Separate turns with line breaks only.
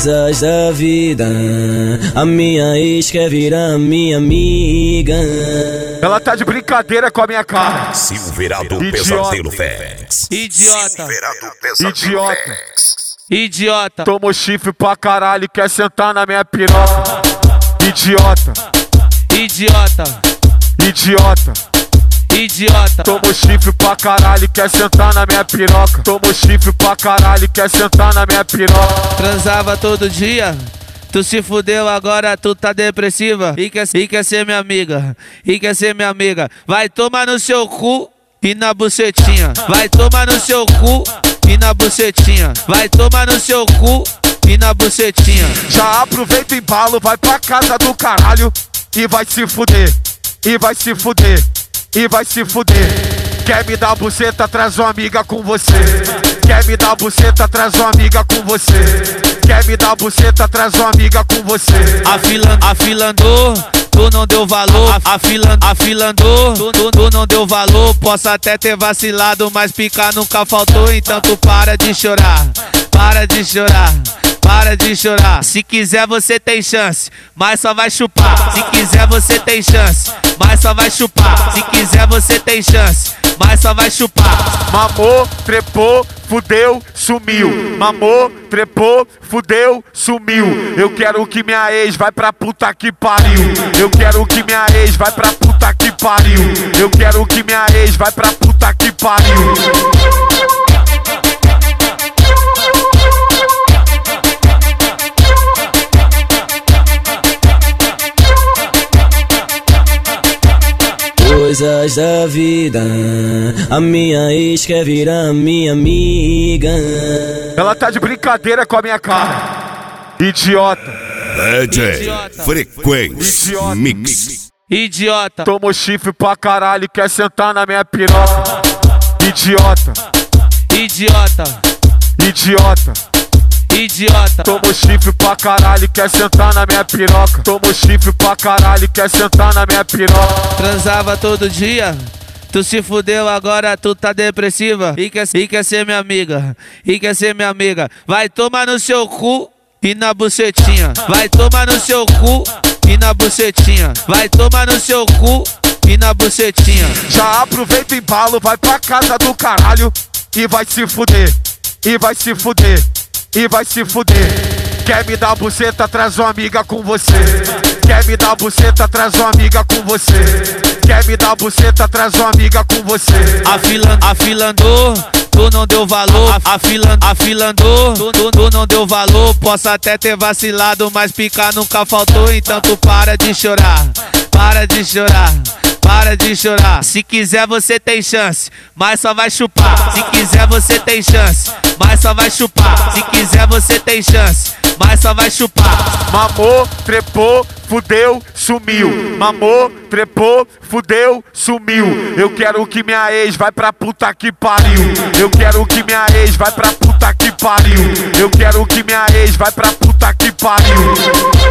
Coisas da vida, a minha ex quer virar minha amiga.
Ela tá de brincadeira com a minha cara.
Silverado Pesadelo Félix.
Idiota.
Idiota.
Idiota.
Tomou chifre pra caralho e quer sentar na minha piroca. Idiota.
Idiota.
Idiota.
Idiota.
Tomou chifre pra caralho e quer sentar na minha piroca. Tomou chifre pra caralho e quer sentar na minha piroca.
Transava todo dia. Tu se fudeu, agora tu tá depressiva e quer ser minha amiga, e quer ser minha amiga. Vai tomar no seu cu e na bucetinha. Vai tomar no seu cu e na bucetinha. Vai tomar no seu cu e na bucetinha.
Já aproveita o embalo, vai pra casa do caralho e vai se fuder, e vai se fuder, e vai se fuder. Quer me dar buceta, traz uma amiga com você. Quer me dar buceta, traz uma amiga com você. Quer me dar buceta, traz uma amiga com você.
Afilandou, tu não deu valor. Afilandou, tu não deu valor. Posso até ter vacilado, mas picar nunca faltou. Então tu para de chorar, para de chorar. Para de chorar. Se quiser você tem chance, mas só vai chupar. Se quiser você tem chance, mas só vai chupar. Se quiser você tem chance, mas só vai chupar.
Mamou, trepou, fudeu, sumiu. Mamou, trepou, fudeu, sumiu. Eu quero que minha ex vai pra puta que pariu. Eu quero que minha ex vai pra puta que pariu. Eu quero que minha ex vai pra puta que pariu.
Coisas da vida, a minha ex quer virar minha amiga.
Ela tá de brincadeira com a minha cara. Idiota.
DJ Frequência Mix.
Idiota.
Tomou chifre pra caralho e quer sentar na minha piroca. Idiota.
Idiota.
Idiota.
Idiota.
Tomou chifre pra caralho e quer sentar na minha piroca. Tomou chifre pra caralho e quer sentar na minha piroca.
Transava todo dia. Tu se fudeu, agora tu tá depressiva e quer ser minha amiga, e quer ser minha amiga. Vai tomar no seu cu e na bucetinha. Vai tomar no seu cu e na bucetinha. Vai tomar no seu cu e na bucetinha.
Já aproveita o embalo, vai pra casa do caralho e vai se fuder, e vai se fuder, e vai se fuder. Quer me dar buceta, traz uma amiga com você. Quer me dar buceta, traz uma amiga com você. Quer me dar buceta, traz uma amiga com você.
Afilandou, tu não deu valor. Afilandou, tu não deu valor. Posso até ter vacilado, mas picar nunca faltou. Então tu para de chorar, para de chorar. Para de chorar. Se quiser você tem chance, mas só vai chupar. Se quiser você tem chance, mas só vai chupar. Se quiser você tem chance, mas só vai chupar.
Mamou, trepou, fudeu, sumiu. Mamou, trepou, fudeu, sumiu. Eu quero que minha ex vai pra puta que pariu. Eu quero que minha ex vai pra puta que pariu. Eu quero que minha ex vai pra puta que pariu.